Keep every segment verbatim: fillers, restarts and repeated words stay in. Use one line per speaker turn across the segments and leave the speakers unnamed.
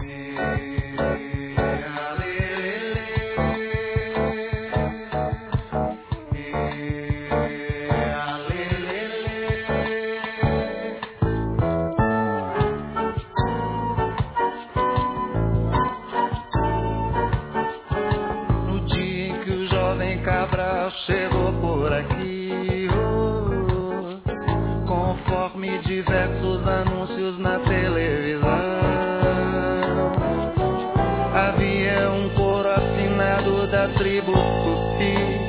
No dia em que o jovem Cabral chegou por aqui, oh, conforme diversos anúncios na televisão, havia um coro assinado da tribo Tupi,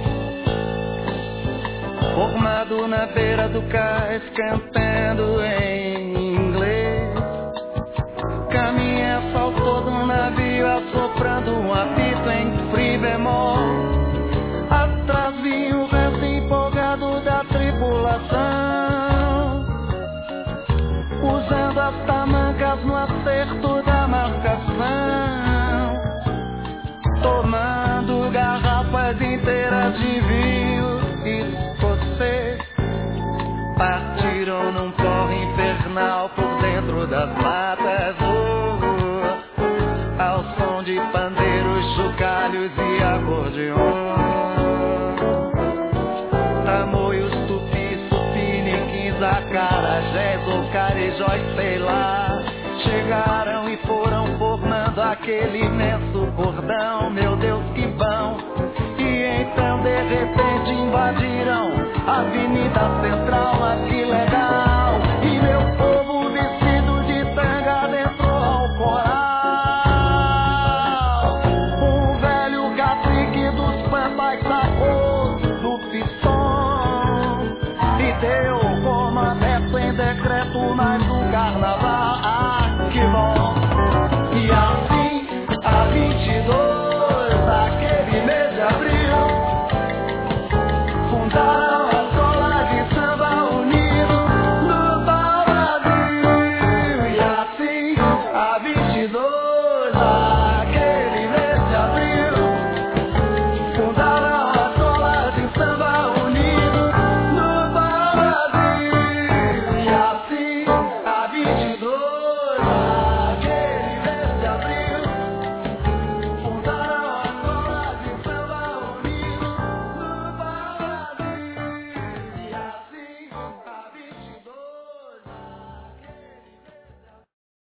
formado na beira do cais, cantando em inglês. Caminha saltou do navio, assoprando um apito em free bemol. Atrás vinha o resto empolgado da tripulação, usando as tamancas no acerto da marcação, tomando garrafas inteiras de vinho escocês. Partiram num porre infernal por dentro das latas, oh, ao som de pandeiros, chocalhos e acordeon. Tamoios, tupis, tupiniquins, acarajés ou carejóis, sei lá, chegaram e foram formando aquele imenso cordão. Meu Deus, que bom! E então de repente invadiram a Avenida Central, mas que legal!